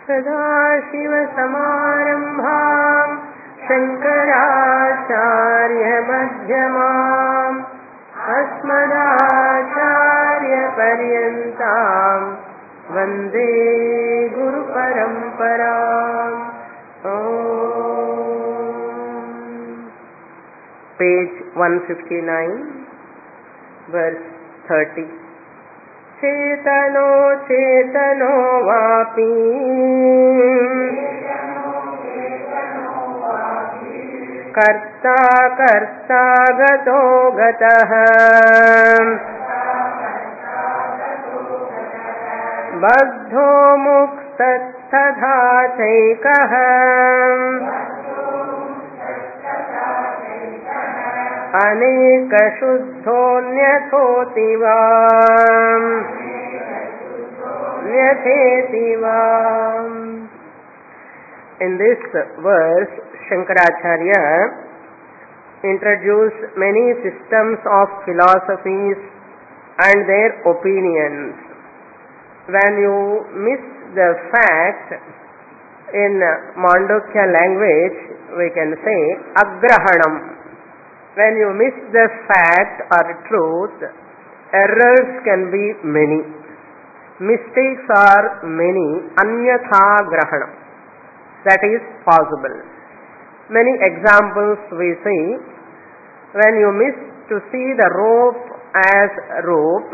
सदाशिवसमारम्भाम् शङ्कराचार्यमध्यमाम् अस्मदाचार्यपर्यन्ताम् वन्दे गुरुपरम्पराम्. Page 159, verse 30. चेतनो चेतनो वापि कर्ता कर्ता गतो गतः बद्धो मुक्तस्तथा चैकः अनेकशुद्धोऽन्यथोऽति वा न्यथेति वा. In this verse, Shankaracharya introduced many systems of philosophies and their opinions. When you miss the fact, in Mandukya language we can say agrahanam. When you miss the fact or truth, errors can be many, mistakes are many, anyatha grahanam, that is possible. Many examples we see. When you miss to see the rope as rope,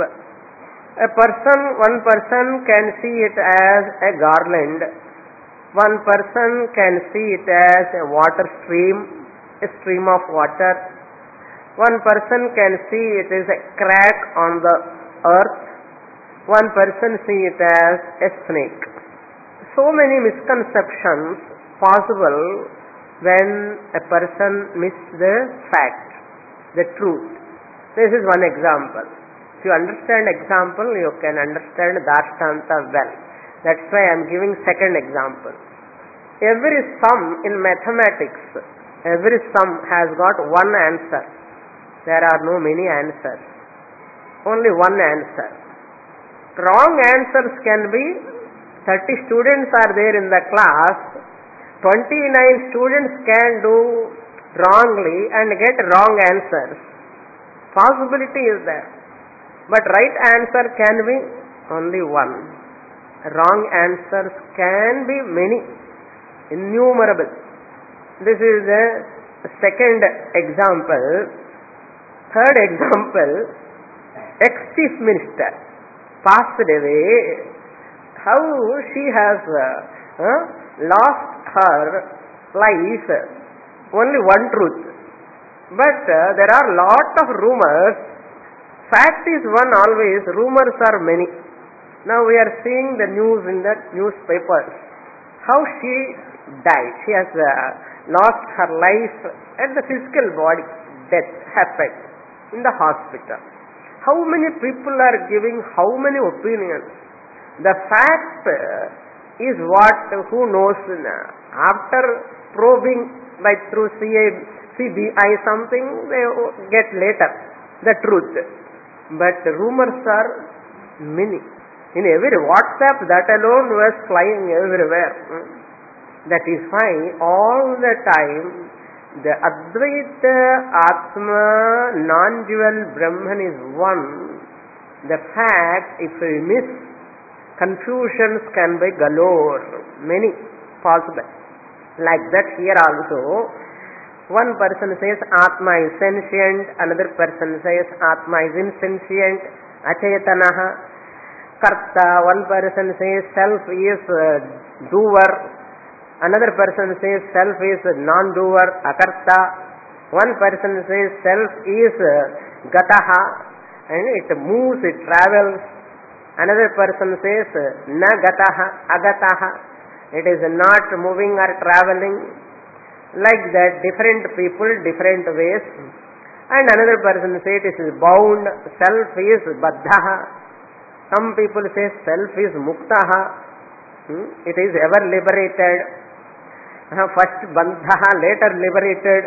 one person can see it as a garland, one person can see it as a water stream, a stream of water, one person can see it as a crack on the earth, one person see it as a snake. So many misconceptions possible when a person misses the fact, the truth. This is one example. If you understand example, you can understand Dashtanta well. That's why I am giving second example. Every sum in mathematics, every sum has got one answer. There are no many answers. Only one answer. Wrong answers can be 30 students are there in the class, 29 students can do wrongly and get wrong answers. Possibility is there. But right answer can be only one. Wrong answers can be many, innumerable. This is the second example. Third example, ex-chief minister passed away. How she has lost her life, only one truth. But there are lot of rumors. Fact is one always, rumors are many. Now we are seeing the news in the newspapers. How she died. She has lost her life at the physical body. Death happened in the hospital. How many people are giving how many opinions? The fact is what, who knows, after probing by through CBI something they get later the truth. But rumors are many. In every WhatsApp, that alone was flying everywhere. That is why all the time the Advaita Atma non-dual Brahman is one. The fact, if we miss, confusions can be galore, many possible. Like that here also, one person says Atma is sentient, another person says Atma is insentient, Achayatanaha, Karta, one person says self is doer, another person says self is non-doer, Akarta, one person says self is Gataha, and it moves, it travels, another person says Na Gataha, Agataha, it is not moving or traveling. Like that, different people, different ways. And another person says it is bound, self is baddhaha. Some people say self is muktaha. It is ever liberated. First bandhaha, later liberated.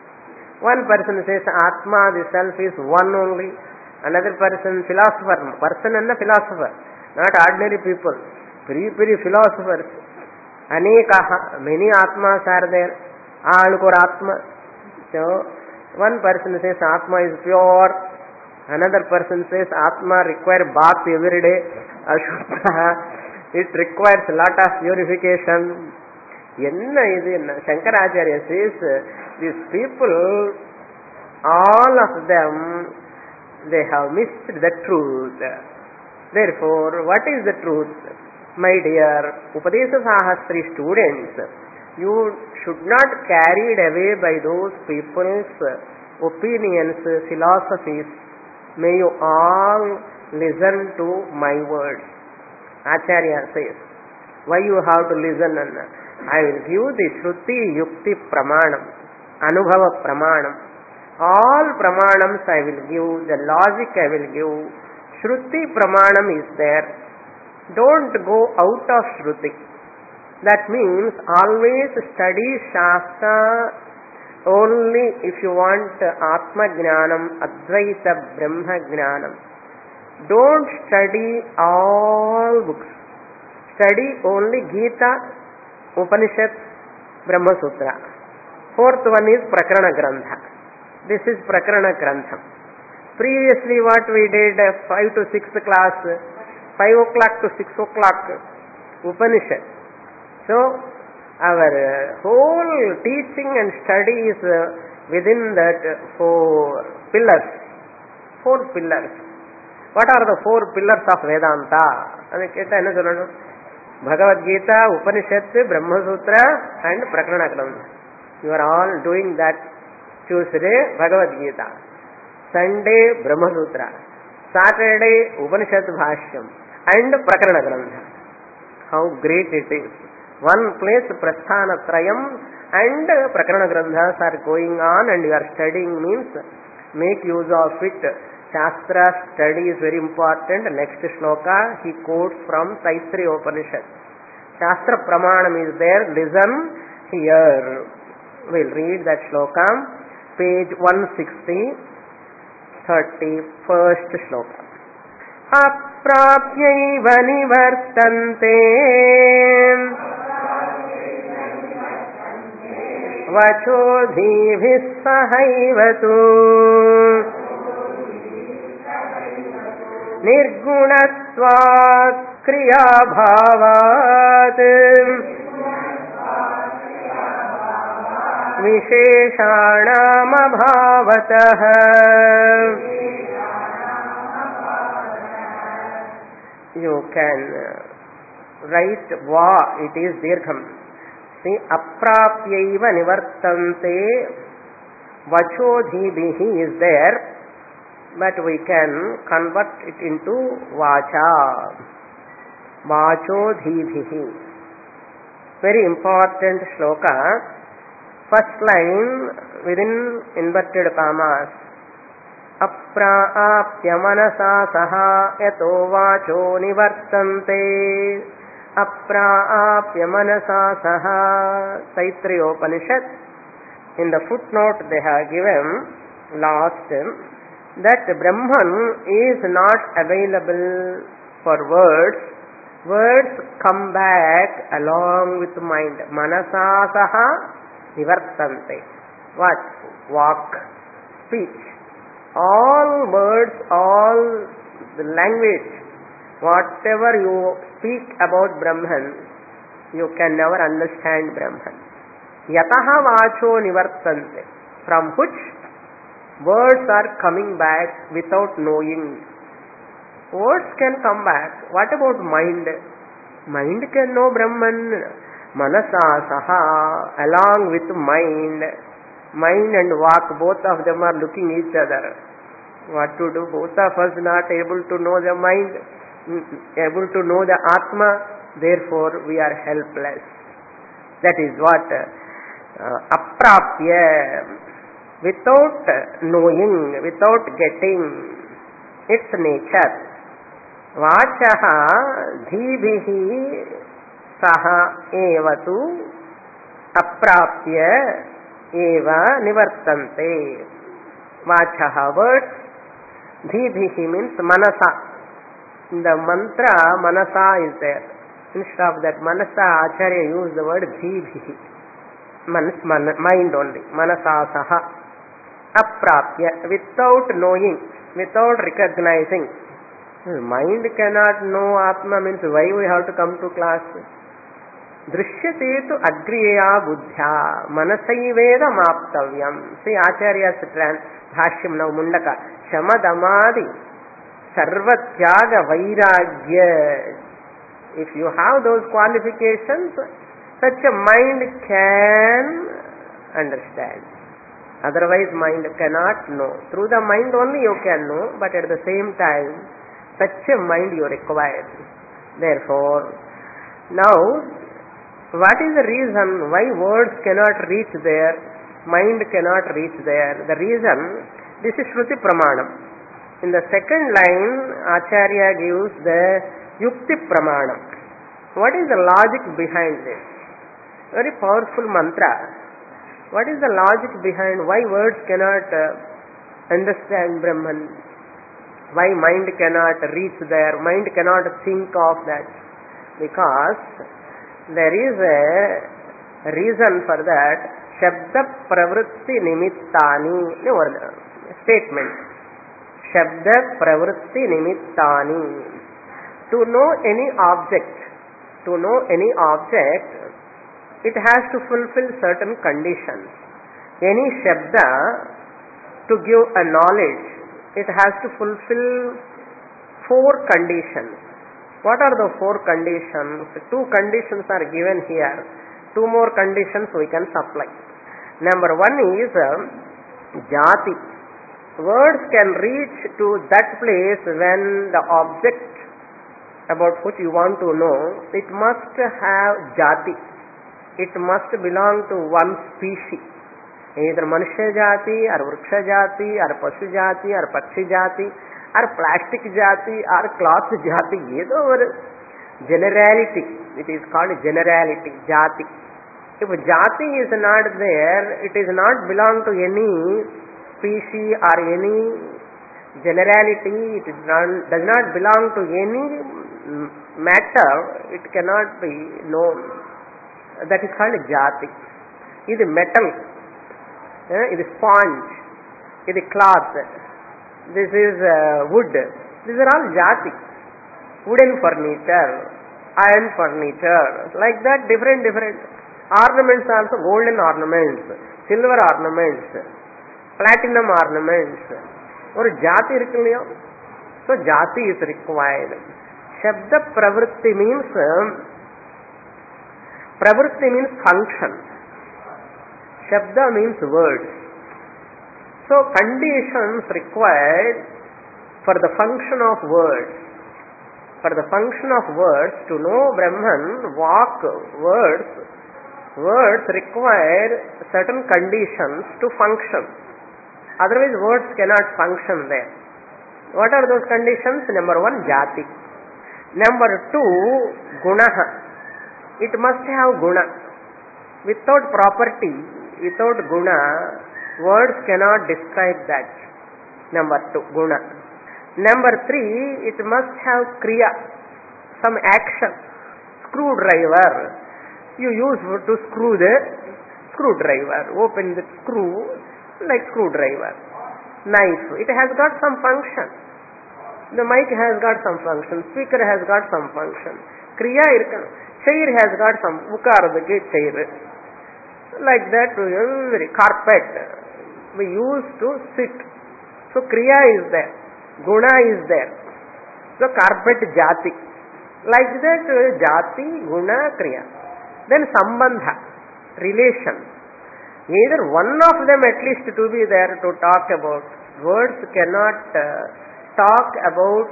One person says Atma, the self is one only. Another person, philosopher, person and a philosopher, not ordinary people, very philosophers. Anekaha, many atmas are there. Alukor atma. So, one person says atma is pure. Another person says atma require bath every day. Ashuddha. It requires a lot of purification. Enna idu Shankaracharya says these people, all of them, they have missed the truth. Therefore, what is the truth? My dear Upadesha Sahasri students, you should not carried away by those people's opinions, philosophies. May you all listen to my words. Acharya says, why you have to listen? I will give the Shruti Yukti Pramanam, Anubhava Pramanam. All Pramanams I will give, the logic I will give. Shruti Pramanam is there. Don't go out of Shruti. That means always study Shastra only if you want Atma Jnanam, Advaita Brahma Jnanam. Don't study all books. Study only Gita, Upanishad, Brahma Sutra. Fourth one is Prakarana Grantha. This is Prakarana Grantha. Previously what we did, 5 to 6th class, 5 o'clock to 6 o'clock, Upanishad. So, our whole teaching and study is within that 4 pillars. 4 pillars. What are the 4 pillars of Vedanta? Bhagavad Gita, Upanishad, Brahma Sutra and Prakarana Grantha. You are all doing that. Tuesday, Bhagavad Gita. Sunday, Brahma Sutra. Saturday, Upanishad Bhashyam and Prakarana Grantha. How great it is. One place, Prasthana Trayam and Prakarana Granthas are going on and you are studying means make use of it. Shastra study is very important. Next shloka he quotes from Taittiriya Upanishad. Shastra Pramanam is there. Listen here. We'll read that shloka. Page 160, 31st shloka. Aprapyaiva nivartante vachodhibhis sahaivatu nirgunatvat kriyabhavat visheshanamabhavatah. You can write va, it is dirgham. See, aprapyaiva nivartante, vachodhibhihi is there, but we can convert it into vacha. Vachodhibhihi. Very important shloka. First line within inverted commas. Aprapya manasa saha yato vacho nivartante. Aprapya manasa saha. Taittiriya Upanishad. In the footnote they have given last that Brahman is not available for words. Words come back along with mind. Manasa saha nivartante. What? Walk, speech. All words, all the language, whatever you speak about Brahman, you can never understand Brahman. Yataha vacho nivartante. From which words are coming back without knowing. Words can come back. What about mind? Mind can know Brahman. Manasa saha, along with mind. Mind and walk, both of them are looking each other. What to do? Both of us not able to know the mind, able to know the Atma, therefore we are helpless. That is what aprapya, without knowing, without getting its nature. Vachaha dhibhihi saha evatu aprapya eva nivartante. Vachaha, words. Dhibhihi means manasa. In the mantra, manasa is there. Instead of that manasa, Acharya used the word jibhi. Mind only. Manasasaha. Aprapya. Without knowing, without recognizing. Mind cannot know Atma means why we have to come to class? Drishyate tu agriya buddhya manasayveda maptavyam. See Acharya's bhashyam now Mundaka. Shamadamadi sarvatyaga vairagya. If you have those qualifications, such a mind can understand. Otherwise mind cannot know. Through the mind only you can know, but at the same time, such a mind you require. Therefore, now, what is the reason why words cannot reach there, mind cannot reach there? The reason, this is Shruti Pramanam. In the second line, Acharya gives the Yukti Pramanam. What is the logic behind this? Very powerful mantra. What is the logic behind why words cannot understand Brahman? Why mind cannot reach there? Mind cannot think of that? Because there is a reason for that. Shabda pravritti nimittani. Statement. Shabda pravritti nimittani. To know any object, it has to fulfill certain conditions. Any shabda, to give a knowledge, it has to fulfill 4 conditions. What are the 4 conditions? 2 conditions are given here. 2 more conditions we can supply. Number 1 is jati. Words can reach to that place when the object about which you want to know, it must have jati. It must belong to one species. Either Manushya jati, or Vriksha jati, or Pashu jati, or Pakshi jati, or plastic jati, or cloth jati. Generality. It is called generality, jati. If jati is not there, it is not belong to any species or any generality. It does not belong to any matter. It cannot be known. That is called jati. It is metal. It is sponge. It is cloth. This is wood. These are all jati. Wooden furniture, iron furniture, like that different ornaments also, golden ornaments, silver ornaments, platinum ornaments. Or jati irukku. So jati is required. Shabda pravritti means function. Shabda means words. So conditions required for the function of words. For the function of words, to know Brahman, walk, words require certain conditions to function. Otherwise words cannot function there. What are those conditions? Number 1, jati. Number 2, gunaha. It must have guna. Without property, without guna, words cannot describe that. Number 2, guna. Number 3, it must have kriya, some action. Screwdriver. You use to screw the screwdriver. Open the screw like screwdriver. Knife. It has got some function. The mic has got some function. Speaker has got some function. Kriya irukanu. Chair has got some. Ukaradhukku chair. Like that, carpet. We use to sit. So kriya is there. Guna is there. So carpet jati. Like that, jati, guna, kriya. Then sambandha, relation. Either one of them at least to be there to talk about. Words cannot talk about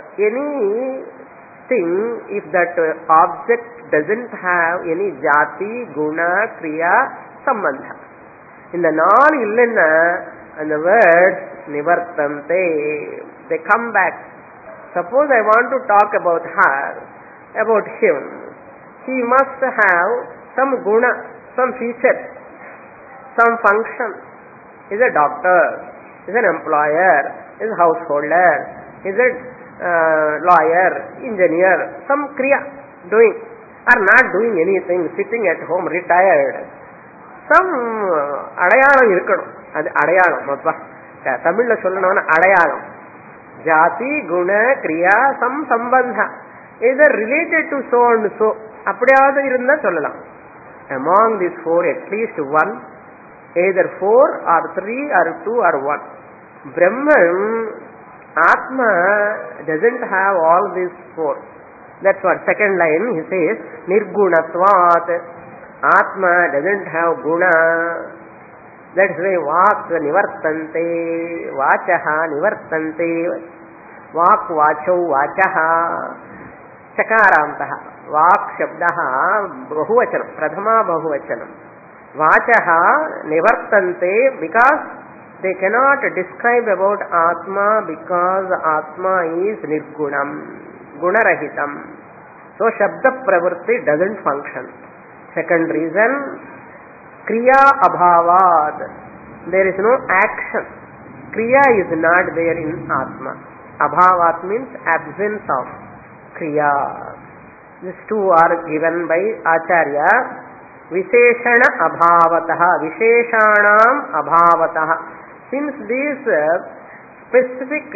anything if that object doesn't have any jati, guna, kriya, sambandha. In the non-illana, and the words nivartante, they come back. Suppose I want to talk about her, about him. He must have some guna, some features, some function. He is a doctor, he is an employer, he is a householder, he is a lawyer, engineer, some kriya doing. are not doing anything, sitting at home, retired. Some அடையாளம் இருக்கணும். அது அடையாளம். அப்பா தமிழ்ல சொல்லணும்னா அடையாளம். ஜாதி குண கிரியா சம்பந்தா either related to so and so அப்படியாவது இருந்தா சொல்லலாம். Among these four at least one, either four or three or two or one. Brahman, Atma doesn't have all these four. That's what second line he says, Nirgunatvat. Atma doesn't have guna. That's why Vak nivartante, Vachaha nivartante, Vak Vacho Vachaha, Chakarantaha. Vak Shabdaha Bahuvachanam, Pradhama Bahuvachanam. Vachaha nivartante because they cannot describe about Atma because Atma is Nirgunam, Gunarahitam. So Shabda Pravritti doesn't function. Second reason, Kriya Abhavad. There is no action. Kriya is not there in Atma. Abhavat means absence of Kriya. These two are given by Acharya. Visheshana Abhavataha. Visheshanam Abhavataha. Since these specific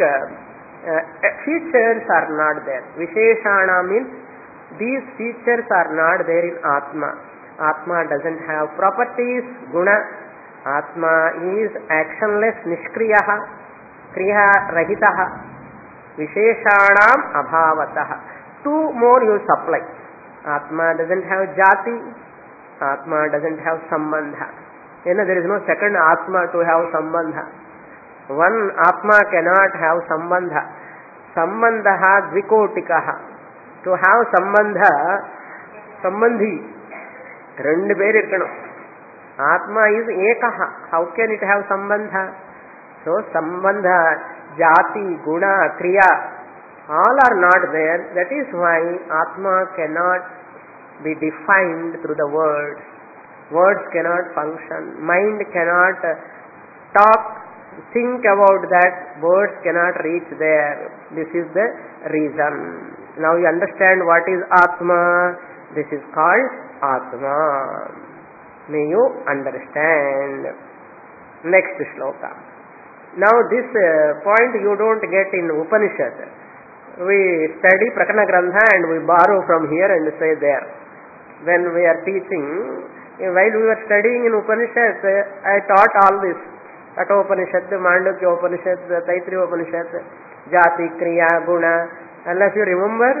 features are not there. Visheshana means these features are not there in Atma. Atma doesn't have properties, guna. Atma is actionless, nishkriyaha, kriya rahitaha. Visheshanam abhavataha. Two more you supply. Atma doesn't have jati. Atma doesn't have sambandha. There is no second Atma to have sambandha. One Atma cannot have sambandha. Sambandha dvikotikaha. To have sambandha, sambandhi, rendu per irkanum. Atma is ekaha. How can it have sambandha? So sambandha, jati, guna, kriya, all are not there. That is why Atma cannot be defined through the words. Words cannot function. Mind cannot talk, think about that. Words cannot reach there. This is the reason. Now you understand what is Atma. This is called Atma. May you understand. Next shloka. Now this point you don't get in Upanishad. We study Prakana Grantha and we borrow from here and say there. When we are teaching, while we were studying in Upanishad, I taught all this. Kathopanishad, Mandukya Upanishad, Taittiriya Upanishad, Jati, Kriya, Guna. Unless you remember,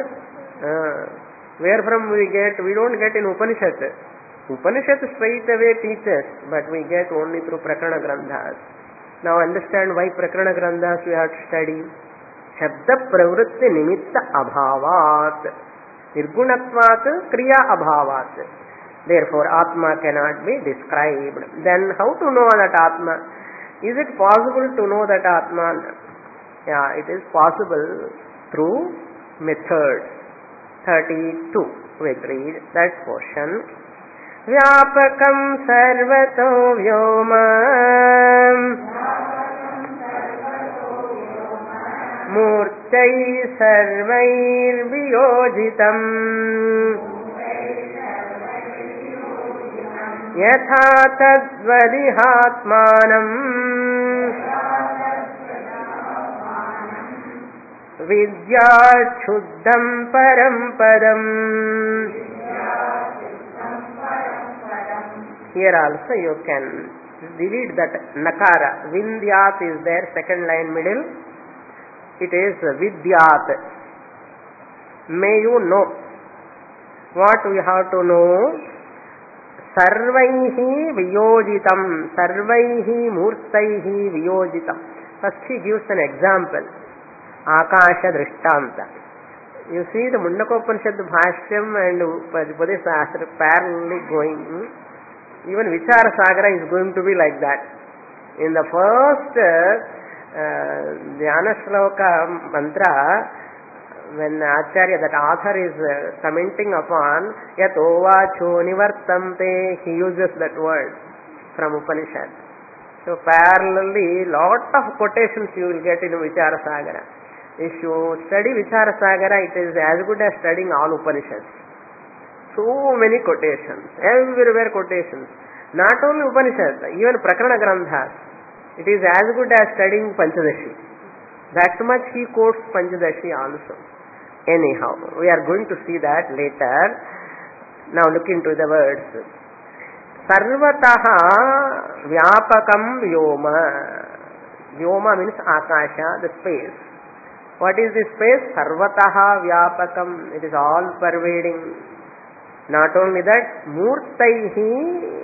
where from we get? We don't get in Upanishad. Upanishad straight away teaches, but we get only through Prakarana Granthas. Now understand why Prakarana Granthas we have to study. Shabda pravritti nimitta abhavat. Nirgunatvat kriya abhavat. Therefore, Atma cannot be described. Then how to know that Atma? Is it possible to know that Atma? Yeah, it is possible through methods. 32. We read that portion. Vyapakam sarvato vyoma murtai sarvair viyojitam yatha tadvadihatmanam vidyāchuddham param padam. Here also you can delete that nakara. Vindyat is there, second line middle. It is vidyat. May you know. What we have to know? Sarvaihi viyojitam. Sarvaihi murtaihi viyojitam. First he gives an example. Akasha Drishtanta. You see the Mundakopanishad Bhashyam and Upadisastra parallelly going. Even Vichara Sagara is going to be like that. In the first Dhyana Shloka mantra, when Acharya, that author, is commenting upon Yatova Chonivartamte, he uses that word from Upanishad. So parallelly, lot of quotations you will get in Vichara Sagara. If you study Vichara Sagara, it is as good as studying all Upanishads. So many quotations, everywhere quotations. Not only Upanishad, even Prakarana Grandhas. It is as good as studying Panchadashi. That much he quotes Panchadashi also. Anyhow, we are going to see that later. Now look into the words. Sarvataha Vyapakam Vyoma. Vyoma means Akasha, the space. What is this space? Sarvataha Vyapakam. It is all pervading. Not only that, Murtaihi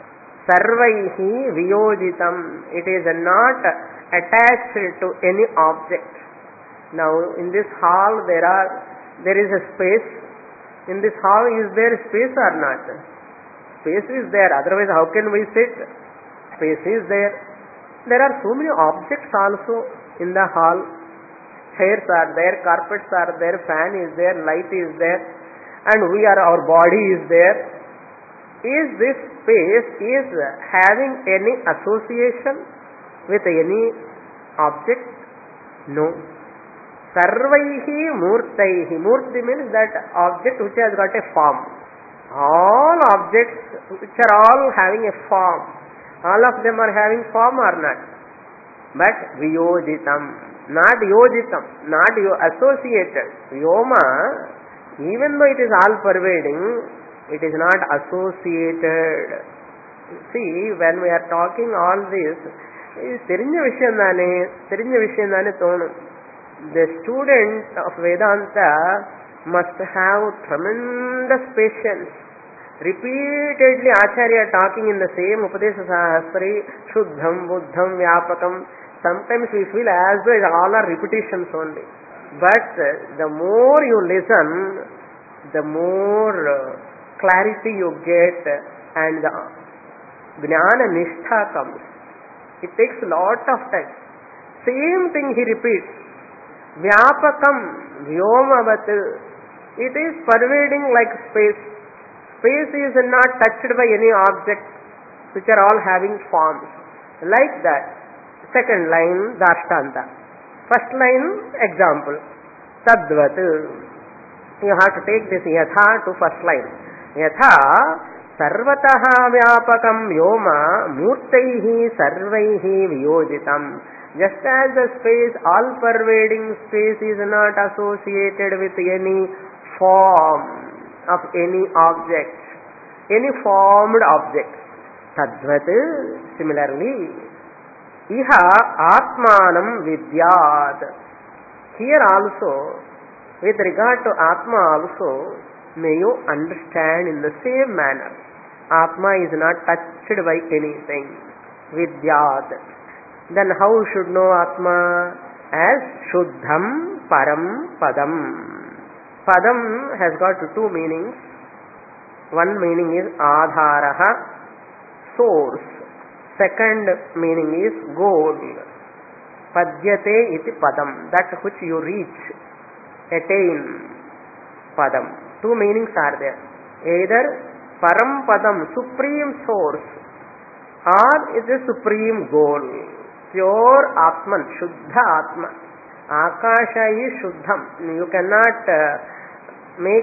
Sarvaihi Viyojitam. It is not attached to any object. Now in this hall there is a space. In this hall is there space or not? Space is there, otherwise how can we sit? Space is there. There are so many objects also in the hall. Chairs are there, carpets are there, fan is there, light is there, and our body is there. Is this space is having any association with any object? No. Sarvaihi Murtaihi. Murti means that object which has got a form. All objects which are all having a form. All of them are having form or not? But Viyojitam. Not Yojitam. Not associated. Vyoma, even though it is all pervading, it is not associated. See, when we are talking all this, தெரிஞ்ச விஷயம் தானே தோணும். The student of Vedanta must have tremendous patience. Repeatedly Acharya talking in the same Upadesha Sahasri, Shuddham, Buddham, Vyapakam. Sometimes we feel as though all are repetitions only. But the more you listen, the more clarity you get and the Jnana Nishtha comes. It takes a lot of time. Same thing he repeats. Vyapakam, Vyomavat. It is pervading like space. Space is not touched by any object which are all having forms. Like that. Second line, Dashtanta. First line, example. Tadvat. You have to take this Yatha to first line. Yatha Sarvataha Vyapakam Vyoma Murtaihi Sarvaihi Viyojitam. Just as the space, all pervading space is not associated with any form of any object, any formed object. Tadvat, similarly, Iha Atmanam Vidyat. Here also, with regard to Atma also, may you understand in the same manner. Atma is not touched by anything. Vidyat. Then how should know Atma? As Shuddham Param Padam. Padam has got two meanings. One meaning is Adharaha, source. Second meaning is goal. Padyate iti Padam. That which you reach, attain. Padam. Two meanings are there. Either Param Padam, supreme source, or it is supreme goal. Pure Atman, Shuddha Atma. Akasha is Shuddham. You cannot make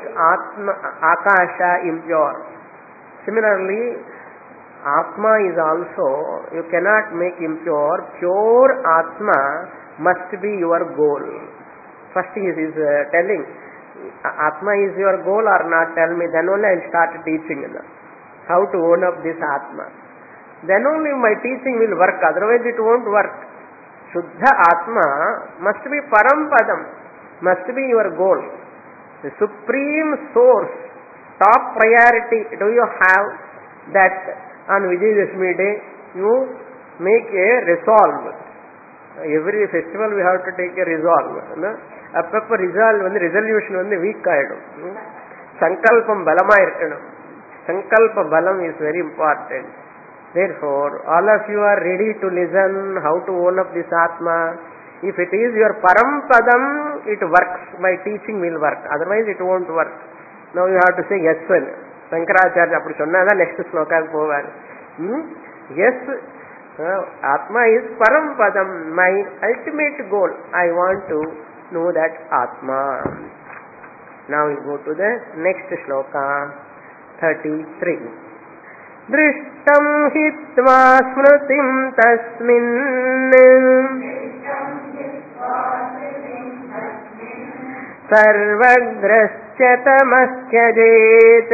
Akasha impure. Similarly, Atma is also, you cannot make impure. Pure Atma must be your goal. First he is telling, Atma is your goal or not? Tell me. Then only I will start teaching how to own up this Atma. Then only my teaching will work. Otherwise it won't work. Shuddha Atma must be Param Padam. Must be your goal. The supreme source, top priority. Do you have that on Vijayadashmi day? You make a resolve. Every festival we have to take a resolve. Appa resolve resolution weak aayidum. Sankalpam balama irkanum. Sankalpa balam is very important. Therefore, all of you are ready to listen how to own up this Atma. If it is your Param Padam, it works. My teaching will work. Otherwise it won't work. Now you have to say yes well. Shankaracharya appudu sonnada next sloka povali. Yes, Atma is Param Padam. My ultimate goal. I want to know that Atma. Now we go to the next sloka. 33. Drishtam hitva smritim tasmin sarvagrasya tamaskyajet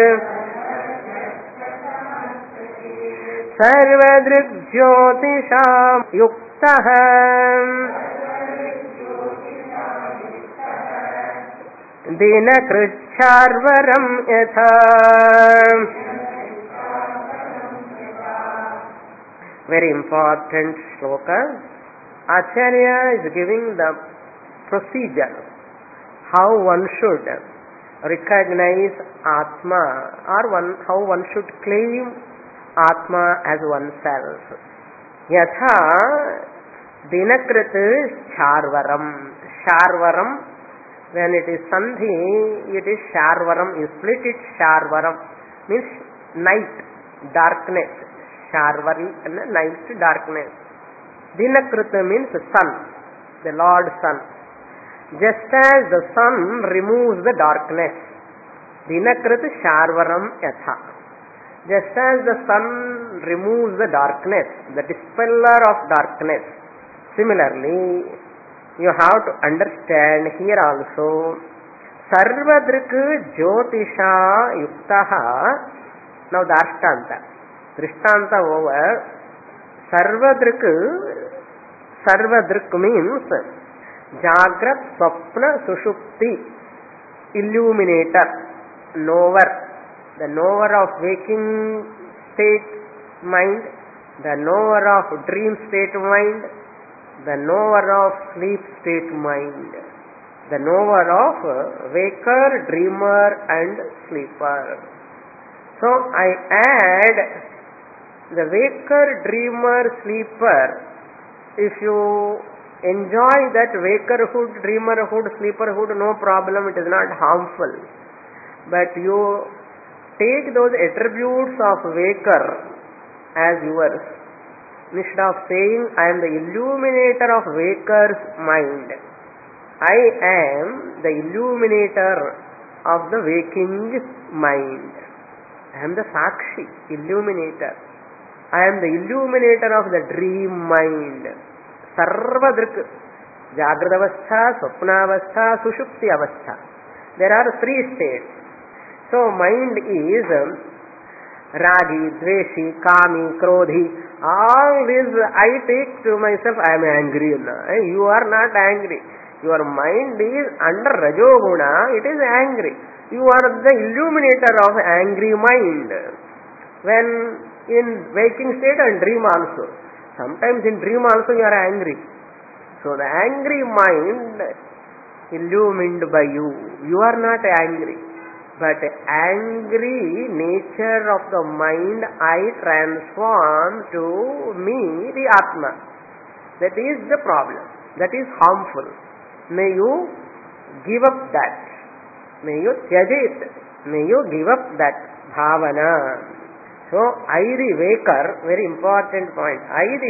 sarvadrikjyotisham yuktah dinakritcharvaram yatha. Very important shloka. Acharya is giving the procedure how one should recognize Atma, or how one should claim Atma as oneself. Yatha dinakrit charvaram. Charvaram, when it is sandhi, it is charvaram. You split it, charvaram means night, darkness. Charvari and night, darkness. Dinakrit means sun, the Lord Sun. Just as the sun removes the darkness, dinakrit charvaram yatha. Just as the sun removes the darkness, the dispeller of darkness, similarly, you have to understand here also, sarvadrik jyotisha yuktaha. Now the ashtanta. Drishtanta over. Sarvadrik means Jagrat, Swapna, Sushupti, illuminator, knower, the knower of waking state mind, the knower of dream state mind, the knower of sleep state mind, the knower of waker, dreamer and sleeper. So I add the waker, dreamer, sleeper. If you enjoy that wakerhood, dreamerhood, sleeperhood, no problem, it is not harmful. But you take those attributes of waker as yours. Instead of saying, I am the illuminator of waker's mind, I am the illuminator of the waking mind. I am the Sakshi, illuminator. I am the illuminator of the dream mind. Sarvadrik, Jagradavastha, Swapnavastha, Sushupti Avastha. There are 3 states. So mind is Ragi, Dveshi, Kami, Krodhi. All these I take to myself, I am angry. You are not angry. Your mind is under Rajoguna, it is angry. You are the illuminator of angry mind. When in waking state and dream also. Sometimes in dream also you are angry. So the angry mind illumined by you. You are not angry. But angry nature of the mind I transform to me, the Atma. That is the problem. That is harmful. May you give up that. May you tyajit. May you give up that bhavana. So, I the waker, very important point. I the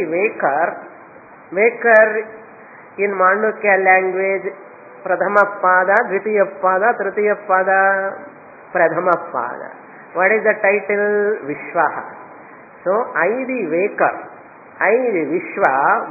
waker in Mandukya language, Pradhama Pada, Dvitiya Pada, Tritiya Pada, Pradhama Pada. What is the title? Vishwaha. So, I the waker, I the Vishwa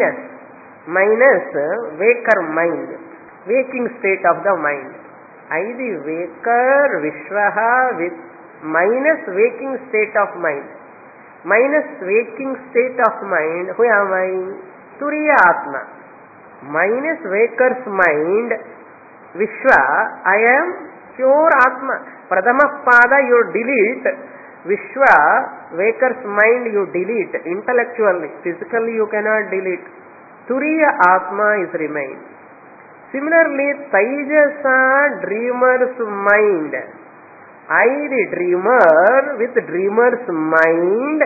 minus waker mind, waking state of the mind. I the waker, Vishwaha with minus waking state of mind. Minus waking state of mind, who am I? Turiya Atma. Minus waker's mind, Vishwa, I am pure Atma. Pradhama Pada you delete, Vishwa, waker's mind you delete. Intellectually, physically you cannot delete. Turiya Atma is remain. Similarly, Taijasa, dreamer's mind. I the dreamer with dreamer's mind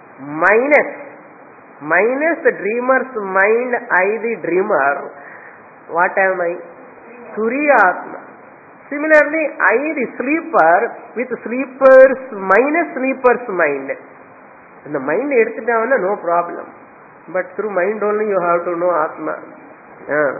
minus the dreamer's mind, I the dreamer. What am I? Turiya Atma. Similarly, I the sleeper with sleeper's minus sleeper's mind. And the mind edutitavana no problem. But through mind only you have to know Atma.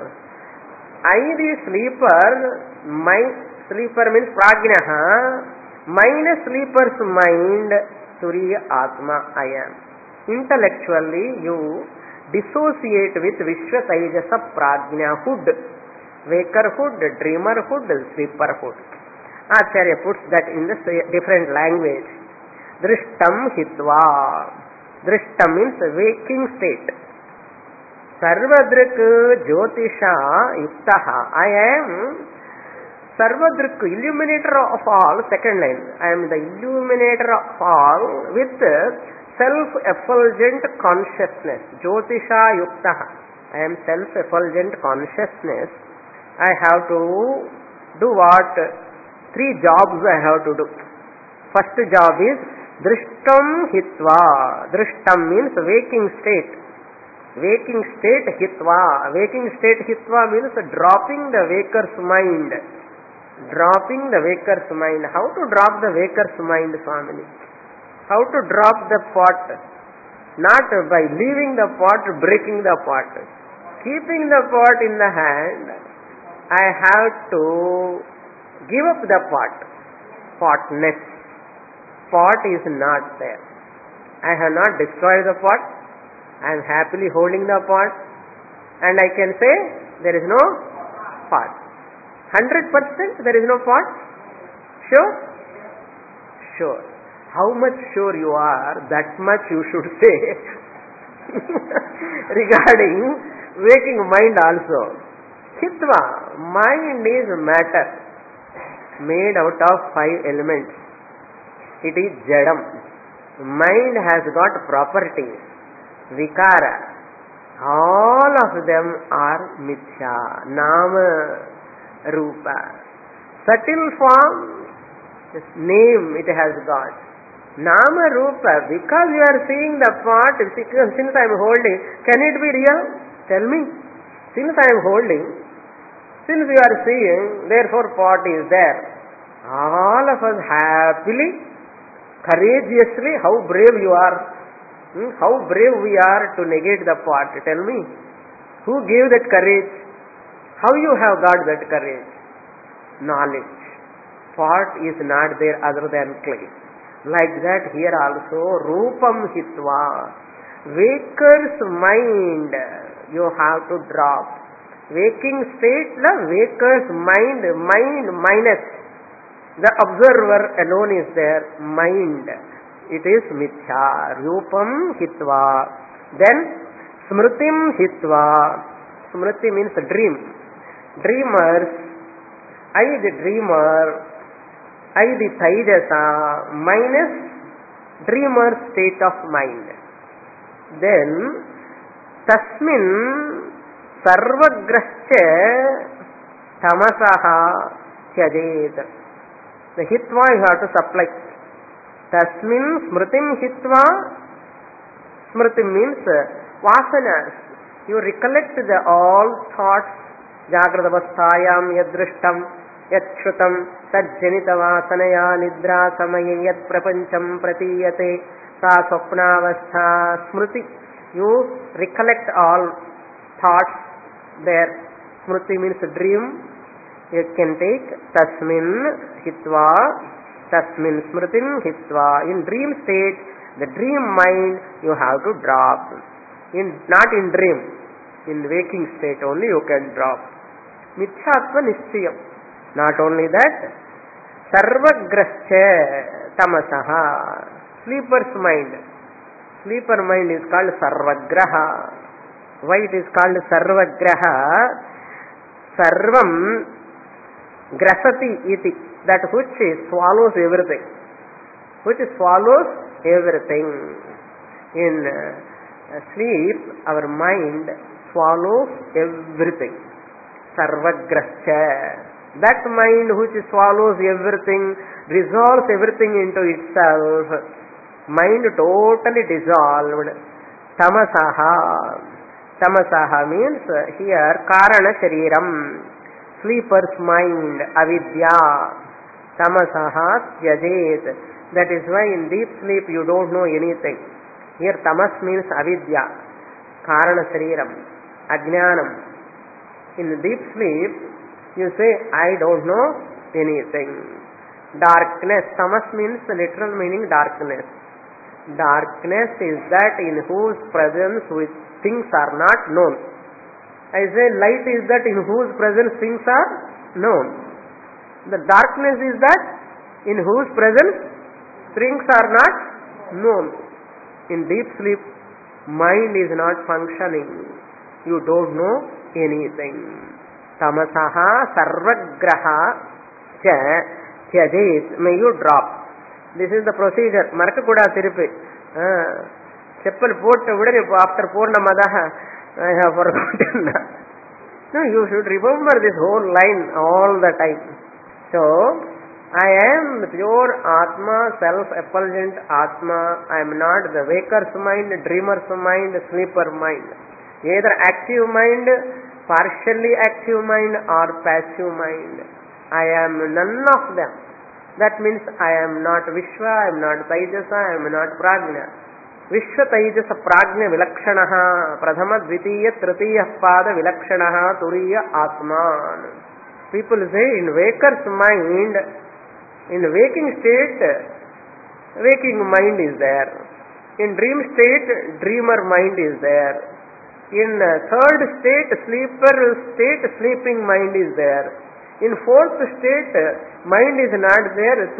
I the sleeper, my sleeper means prajnaha, Mind, sleeper's mind, Turiya Atma, I am. Intellectually, you dissociate with Vishwa Taijasa Prajnahood, wakerhood, dreamerhood, sleeperhood. Acharya puts that in the different language. Drishtam hitva. Drishtam means waking state. Sarvadrik Jyotisha Yuktaha. I am Sarvadrik, illuminator of all. Second line. I am the illuminator of all with self-effulgent consciousness. Jyotisha Yuktaha. I am self-effulgent consciousness. I have to do what? 3 jobs I have to do. First job is Drishtam Hitva. Drishtam means waking state. Waking state Hitva. Waking state Hitva means dropping the waker's mind. Dropping the waker's mind. How to drop the waker's mind, Swamini? How to drop the pot? Not by leaving the pot, breaking the pot. Keeping the pot in the hand, I have to give up the pot. Potness. Pot is not there. I have not destroyed the pot. I am happily holding the pot. And I can say, there is no pot. 100% there is no pot? Sure? Sure. How much sure you are, that much you should say regarding waking mind also. Hitva, mind is matter made out of 5 elements. It is Jadam. Mind has got properties. Vikara. All of them are Mithya. Nama, Rupa. Subtle form, name it has got. Nama, Rupa. Because you are seeing the pot, since I am holding, can it be real? Tell me. Since I am holding, since you are seeing, therefore pot is there. All of us happily, courageously, how brave you are. How brave we are to negate the pot. Tell me. Who gave that courage? How you have got that courage? Knowledge. Pot is not there other than clay. Like that here also, Rupam Hitva. Waker's mind you have to drop. Waking state, the waker's mind, minus. The observer alone is there, mind. It is Mithya. Rupam Hitva. Then Smritim Hitva. Smriti means dream. Dreamers, I the dreamer, I the Taijasa, minus dreamer state of mind. Then Tasmin Sarvagrascha Tamasaha Tyajet. The Hitva you have to supply. Tasmin Smritim Hitva. Smritim means vasanas. You recollect the all thoughts. Jagradavasthayam yadrishtam yadshrutam tajjanita vasanaya nidra samaye yad prapancham pratiyate sa swapnavastha smriti. You recollect all thoughts there. Smriti means dream. You can take tasmin hitva, tasmin smritim hitva. In dream state, the dream mind you have to drop. Not in dream, in waking state only you can drop. Mithyatva nischayam. Not only that, sarvagrascha tamasaha. Sleeper's mind. Sleeper mind is called sarvagraha. Why it is called sarvagraha? Sarvam grasati iti. That which swallows everything. Which swallows everything. In sleep, our mind swallows everything. Sarvagrascha. That mind which swallows everything, resolves everything into itself. Mind totally dissolved. Tamasaha. Tamasaha means here Karana Shariram. Sleeper's mind, avidya. Tamasaha tyajet. That is why in deep sleep you don't know anything. Here tamas means avidya. Karana Shariram. Ajnanam. In deep sleep, you say, I don't know anything. Darkness. Tamas means the literal meaning darkness. Darkness is that in whose presence with things are not known. I say light is that in whose presence things are known. The darkness is that in whose presence things are not known. In deep sleep, mind is not functioning. You don't know anything. Tamasaha sarvagraha cha tyajet. May you drop. This is the procedure. Marakakuda Tirupi. Cheppal pottu vidane after Purnamadaha. I have forgotten. No, you should remember this whole line all the time. So, I am the pure Atma, self-effulgent Atma. I am not the waker's mind, dreamer's mind, sleeper mind. Either active mind, partially active mind or passive mind. I am none of them. That means I am not Vishwa, I am not Taijasa, I am not Prajna. Vishwa Taijasa Prajna Vilakshanaha Pradhama Dvitiya Tritiya Pada Vilakshanaha Turiya Atman. People say in waker's mind, in waking state, waking mind is there. In dream state, dreamer mind is there. In third state, sleeper state, sleeping mind is there. In fourth state, mind is not there.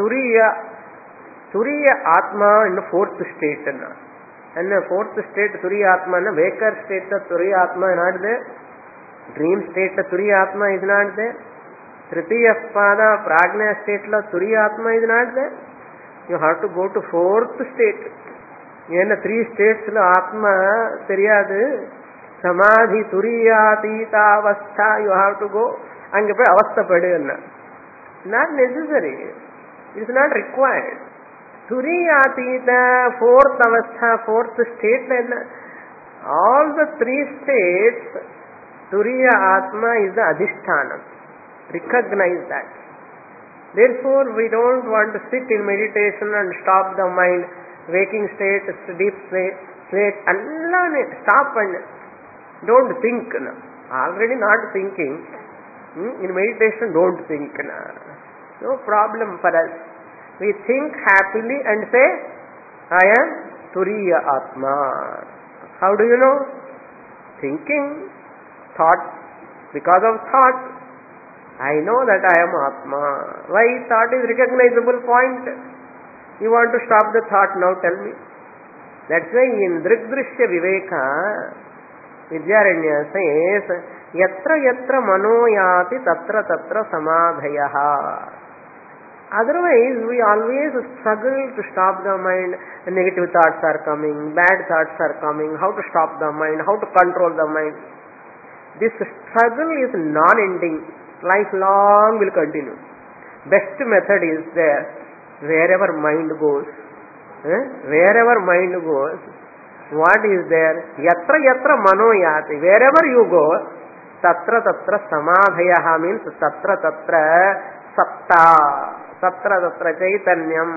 Turiya Atma in the fourth state. And the fourth state, Turiya Atma, waker state, Turiya Atma is not there. Dream state, Turiya Atma is not there. Tritiya Pada, Prajna state, Turiya Atma is not there. You have to go to fourth state. In the three states, Atma teriyadu. Samadhi, Turiya, Tita, Avastha, you have to go. And you Avastha Padu. Not necessary. It is not required. Turiya, Tita, fourth Avastha, fourth state, and all the three states, Turiya Atma is the Adhisthana. Recognize that. Therefore, we don't want to sit in meditation and stop the mind, waking state, deep state, and learn it. Stop and don't think. Already not thinking. In meditation, don't think. No problem for us. We think happily and say, I am Turiya Atma. How do you know? Thinking, thought. Because of thought, I know that I am Atma. Why thought is recognizable point? You want to stop the thought now, tell me. That's why in Drigdrishya Viveka, Vidyaranya says, Yatra yatra manoyati tatra tatra samadhayaha. Otherwise, we always struggle to stop the mind. Negative thoughts are coming, bad thoughts are coming. How to stop the mind, how to control the mind. This struggle is non-ending. Lifelong will continue. Best method is there. Wherever mind goes, wherever mind goes, what is there? Yatra yatra manoyati. Wherever you go, tatra tatra samadhayaha means tatra tatra satta, tatra tatra chaitanyam.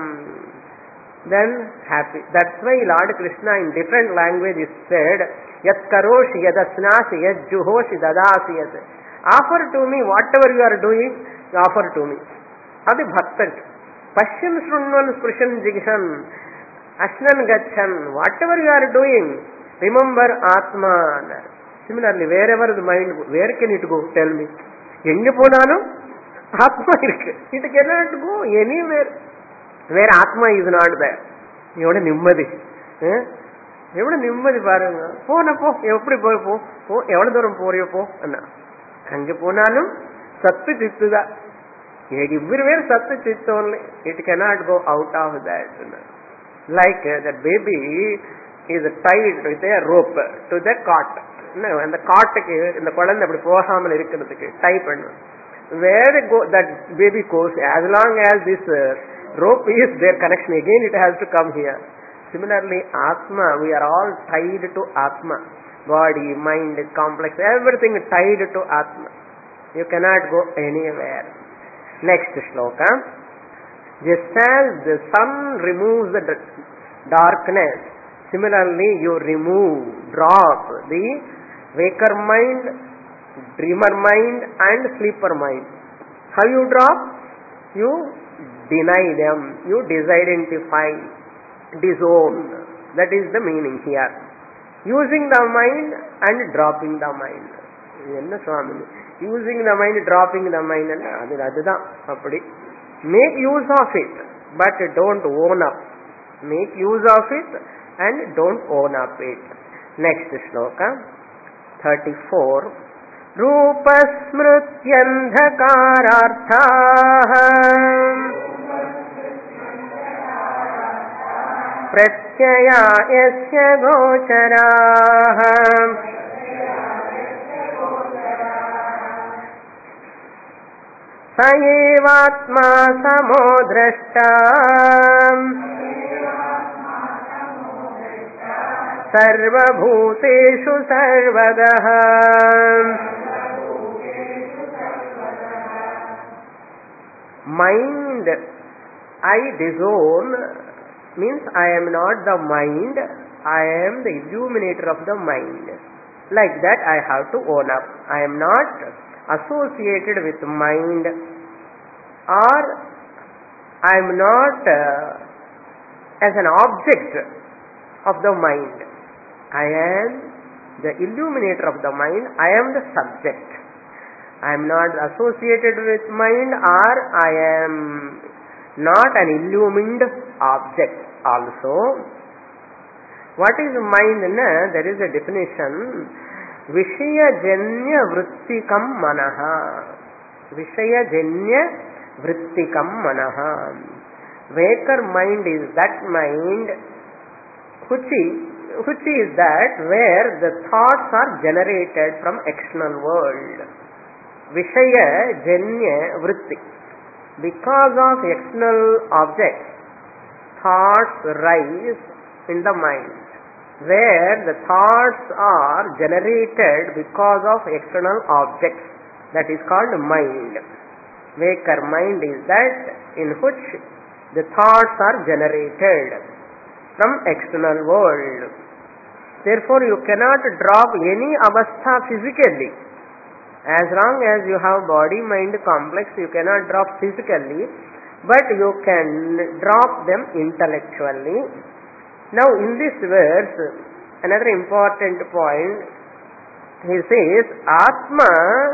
Then happy. That's why Lord Krishna in different languages said, Yat karoshi yadasnasi yad juhoshi dadasi yat. Offer to me whatever you are doing, offer to me. Adi bhaktan. Pashyam shrunvan sprishan jigshan. Ashnan gachan. Whatever you are doing, remember Atma. Similarly, wherever the mind, where can it go? Tell me. Engi ponanu? Atma irukku. It cannot go anywhere. Where Atma is not there. Evada nimmadi. Evada nimmadi parunga. Pona po. Eppadi po. Po. Evada dooram poriyo po. Anna. Ange ponalum sattu chittuda. Everywhere sattu chittu only. It cannot go out of that. Like that baby is tied with a rope to the cot. And the cot in the kuழந்தை அப்படி போகாமல் இருக்கிறதுக்கு tie பண்ணு. Where that baby goes, as long as this rope is there, connection again it has to come here. Similarly, Atma, we are all tied to Atma. Body, mind, complex, everything tied to Atma. You cannot go anywhere. Next shloka. Just as the sun removes the darkness, similarly you drop the waker mind, dreamer mind and sleeper mind. How you drop? You deny them, you disidentify, disown. That is the meaning here. Using the mind and dropping the mind. என்ன சுவாமி, using the mind, dropping the mind, அதுதான் அப்படி. Make use of it, but don't own up. Make use of it and don't own up it. Next shloka 34. रूपस्मृत्यन्धकारार्थाः प्रत्यया यस्य गोचराः स एवात्मा समो द्रष्टा सर्वभूतेषु सर्वगः. Mind I disown means I am not the mind, I am the illuminator of the mind. Like that I have to own up. I am not associated with mind, or I am not as an object of the mind. I am the illuminator of the mind, I am the subject. I am not associated with mind, or I am not an illumined object also. What is mind? There is a definition. Vishayajanya vrittikam manaha. Vishayajanya vrittikam manaha. Waker mind is that mind which is that where the thoughts are generated from external world. Vishayajanya vritti. Because of external objects, thoughts rise in the mind. Where the thoughts are generated because of external objects, that is called mind. Waker mind is that in which the thoughts are generated from external world. Therefore you cannot drop any avastha physically. As long as you have body-mind complex, you cannot drop physically, but you can drop them intellectually. Now in this verse, another important point, he says, Atma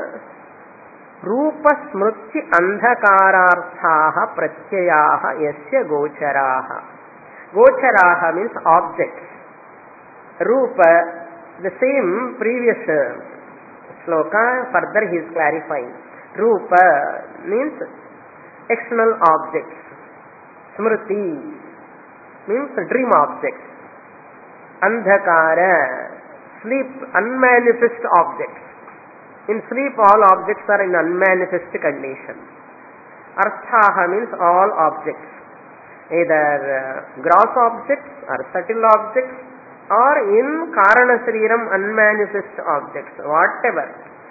Rupa Smriti Andhakararthaha Pratyayaha Yasya Gocharaha. Gocharaha means objects. Rupa, the same previous shloka, further he is clarifying. Rupa means external objects. Smriti means dream objects. Andhakara, sleep, unmanifest objects. In sleep all objects are in unmanifest condition. Arthaha means all objects, either gross objects or subtle objects, or in Karana Sriram unmanifest objects, whatever.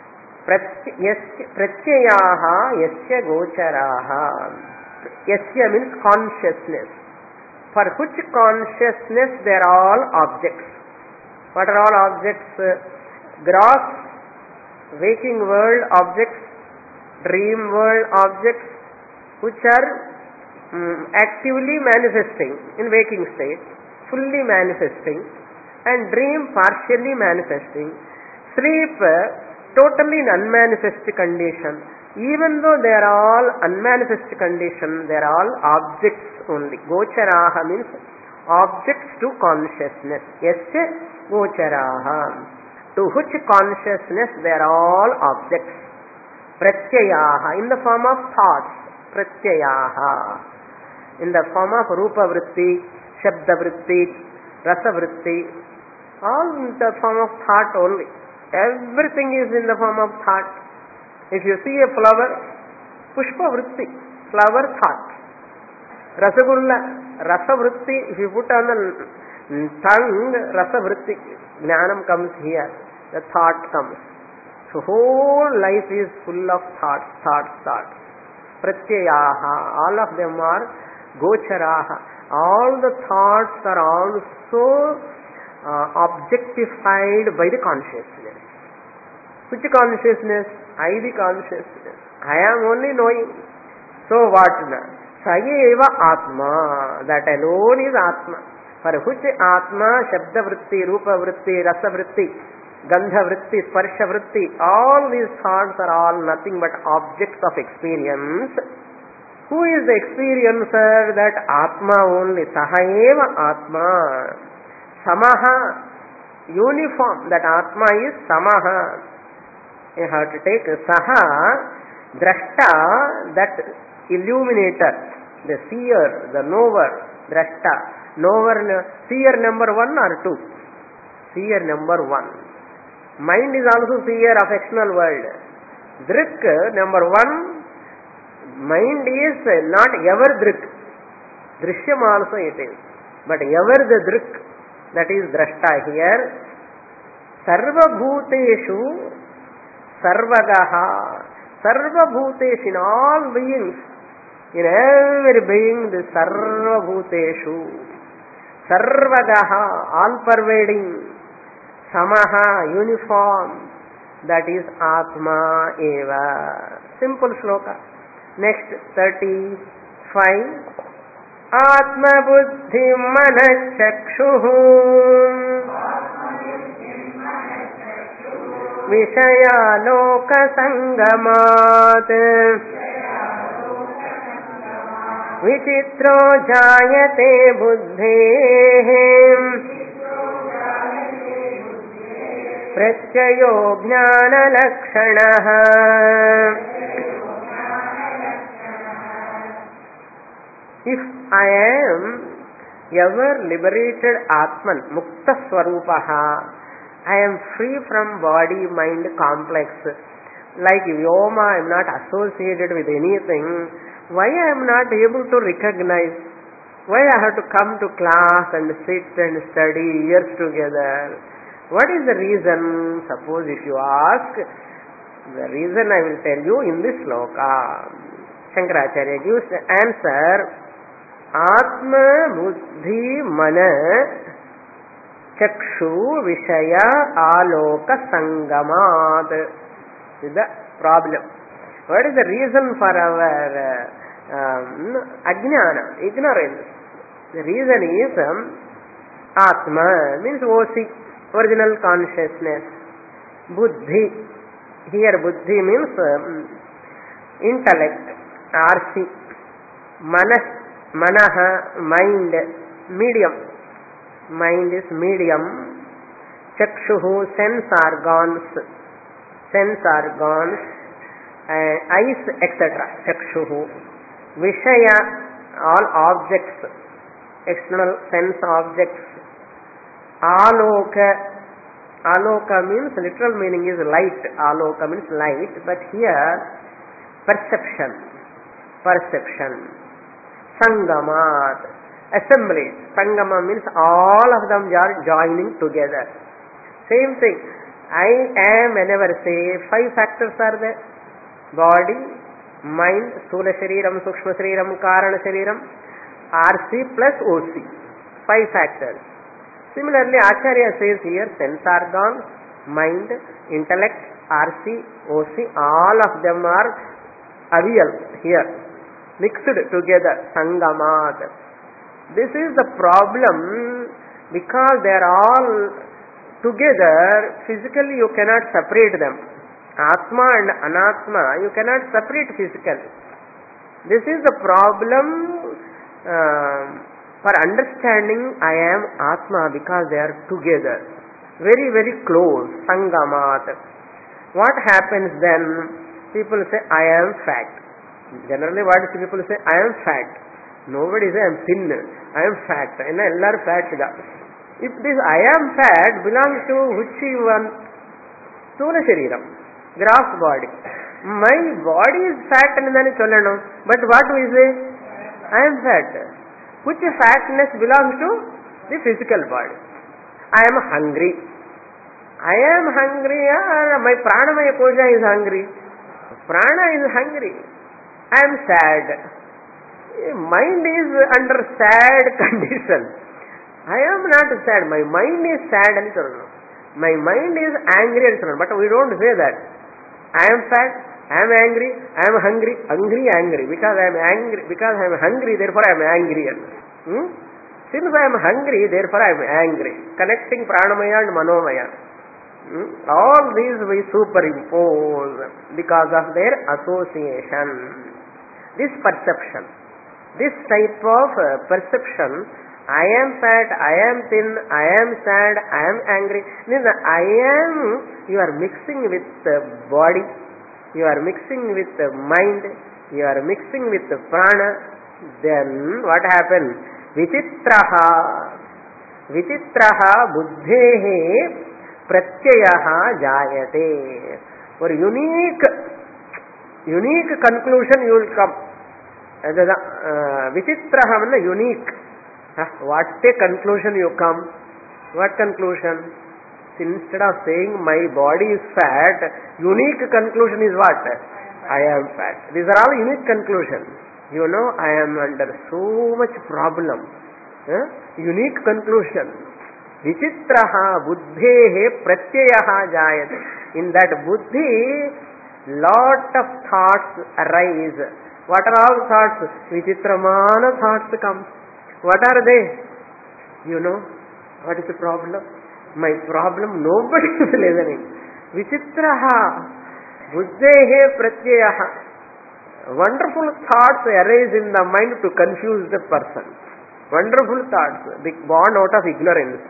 Pratyayaha yasya gocharaha. Yasya means consciousness. For which consciousness they are all objects. What are all objects? Gross, waking world objects, dream world objects, which are actively manifesting in waking state, fully manifesting, and dream partially manifesting, sleep totally in unmanifest condition. Even though they are all unmanifest condition, they are all objects only. Gocharaha means objects to consciousness. Yasya gocharaha. To which consciousness they are all objects. Pratyayaha, in the form of thoughts. Pratyayaha, in the form of rupa vritti, shabda vritti, rasa vritti, all in the form of thought only. Everything is in the form of thought. If you see a flower, pushpa vritti, flower thought. Rasagulla, rasa vritti, if you put on the tongue, rasa vritti, jnanam comes here, the thought comes. So whole life is full of thoughts. Pratyayaha, all of them are gocharaha. All the thoughts are also objectified by the consciousness. Which consciousness? I the consciousness. I am only knowing. So what? Sayeva Atma. That alone is Atma. For which Atma, Shabda Vritti, Rupa Vritti, Rasa Vritti, Gandha Vritti, Sparsha Vritti, all these thoughts are all nothing but objects of experience. Who is the experiencer? That Atma only. Sahaeva Atma. Samaha, uniform. That Atma is Samaha. You have to take Saha, Drashta, that illuminator, the seer, the knower, Drashta. Knower, seer number 1 or 2? Seer number 1. Mind is also seer of external world. Drik, number 1, mind is not ever drik. Drishyam also it is. But ever the drik, that is drashta here. Sarva bhuteshu sarvagaha. Sarva bhuteshu, in all beings. In every being, the sarva bhuteshu. Sarvagaha, all pervading. Samaha, uniform. That is Atma eva. Simple shloka. Next, 35. Atma buddhi mana chakshuhu Vishaya loka sangamat Vichitro jayate buddhe Pratyayo jnana lakshanaha. If I am ever liberated Atman, Mukta Swarupaha, I am free from body mind complex. Like Vyoma, I am not associated with anything. Why I am not able to recognize? Why I have to come to class and sit and study years together? What is the reason? Suppose if you ask, the reason I will tell you in this sloka. Shankaracharya gives the answer. Atma buddhi mana chakshu vishaya aloka sangamat. This is the problem. What is the reason for our ajnana, ignorance? The reason is Atma means OC, original consciousness. Buddhi, here buddhi means intellect, RC. Manaha, mind, medium. Mind is medium. Chakshuhu, sense organs. Sense organs. Eyes, etc. Chakshuhu. Vishaya, all objects. External sense objects. Aloka. Aloka means, literal meaning is light. Aloka means light. But here, perception. Perception. Sangamat, assembly. Sangama means all of them are joining together. Same thing. I am, whenever say, 5 factors are there. Body, mind, Sthula Shariram, Sukshma Shariram, Karana Shariram, RC plus OC. 5 factors. Similarly, Acharya says here, sense organs, mind, intellect, RC, OC, all of them are avial here. Mixed together, sangamat. This is the problem because they are all together. Physically you cannot separate them. Atma and Anatma, you cannot separate physically. This is the problem for understanding I am Atma, because they are together. Very, very close, sangamat. What happens then? People say, I am fat. Generally what do people say? I am fat. Nobody say I am thin. I am fat. Ellar fat. If this I am fat belongs to which one? Sthula Shariram, gross body. My body is fat and then but what we say? I am fat. Which fatness belongs to the physical body? I am hungry. I am hungry, my pranamaya kosha is hungry. Prana is hungry. I am sad. Mind is under sad condition. I am not sad. My mind is sad. My mind is angry. But we don't say that. I am fat. I am angry, I am hungry, angry. Because I am angry, because I am hungry, therefore I am angry. Since I am hungry, therefore I am angry. Connecting pranamaya and manomaya. All these we superimpose because of their association. This perception, this type of perception, I am fat, I am thin, I am sad, I am angry. Means I am, you are mixing with the body, you are mixing with the mind, you are mixing with the prana. Then what happens? Vichitraha buddhehe pratyayaha jayate. For unique conclusion you will come. Vichitraha means unique. What a conclusion you come? What conclusion? Instead of saying my body is fat, unique conclusion is what? I am fat. These are all unique conclusions. You know, I am under so much problem. Unique conclusion. Vichitraha buddhehe pratyayaha jayate. In that buddhi, lot of thoughts arise. What are all thoughts? Vichitramana thoughts come. What are they? You know, what is the problem? My problem, nobody is listening. Vichitraha buddhehe pratyayaha. Wonderful thoughts arise in the mind to confuse the person. Wonderful thoughts, born out of ignorance.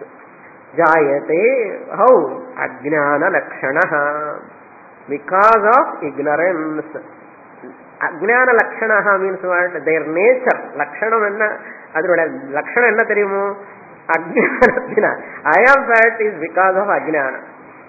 Jayate, how? Ajnana lakshanaha. Because of ignorance. Ajnana lakshanaha means what? Their nature. Lakshanam அதோட லட்சணம் என்ன தெரியுமோ? அஜ்ஞானத்தின. I am fat is because of ajnana.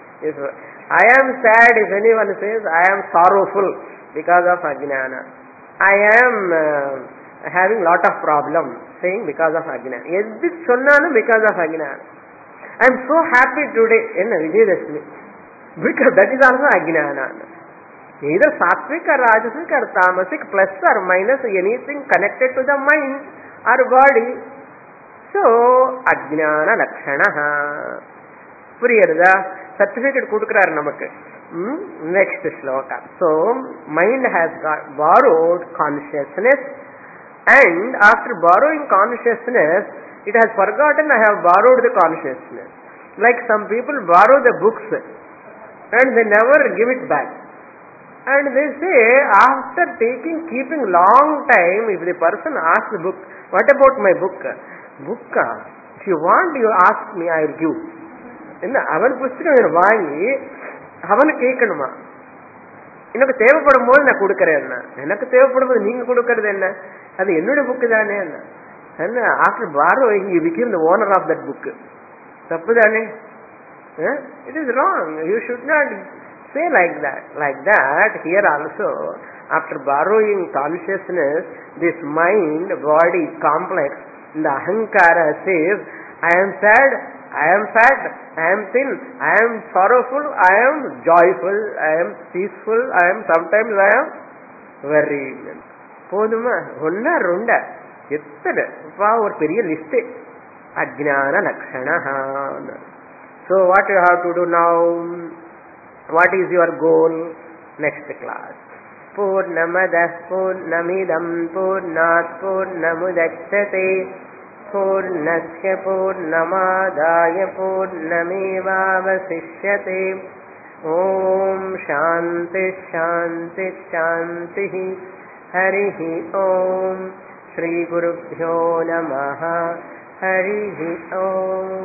I am sad, if anyone says I am sorrowful, because of ajnana. I am having lot of problems, saying because of ajnana. எது சொன்னாலும் because of ajnana. I am so happy today. என்ன Vijayadashami? Because that is also ajnana. Either sattvic or rajasic or tamasic, plus or minus, anything connected to the mind or body. So, ajnana lakshanaha. புரியுறதா? certificate கொடுக்கிறார் நமக்கு. Next shloka. So, mind has borrowed consciousness, and after borrowing consciousness, it has forgotten I have borrowed the consciousness. Like some people borrow the books and they never give it back. And they say, after keeping long time, if the person asks the book, what about my book? Book, if you want, you ask me, I will give. அவன் புஸ்தகம் வாங்கி அவனு கேட்கணுமா? எனக்கு தேவைப்படும் போது நான் கொடுக்கறேன். என்ன எனக்கு தேவைப்படும் போது நீங்க கொடுக்கறது என்ன? அது என்னோட புக்கு தானே. என்ன after borrowing you became the owner of that book. தப்பு தானே? It is wrong. You should not say like that. Like that, here also, after borrowing consciousness, this mind, body complex, the ahankara says, I am sad, I am fat, I am thin, I am sorrowful, I am joyful, I am peaceful, sometimes I am worried. போதுமா? ஒன்னா ரெண்டா எத்தனை ஒரு பெரிய list. அஜ்ஞான லக்ஷணா. So what you have to do now? What is your goal? Next class. Purnamadah Purnamidam Purnat Purnamudachyate Purnasya Purnamadaya Purnamevavasishyate. Om Shanti Shanti Shanti. Harihi Om. Shri Gurubhyo Namaha. Harihi Om.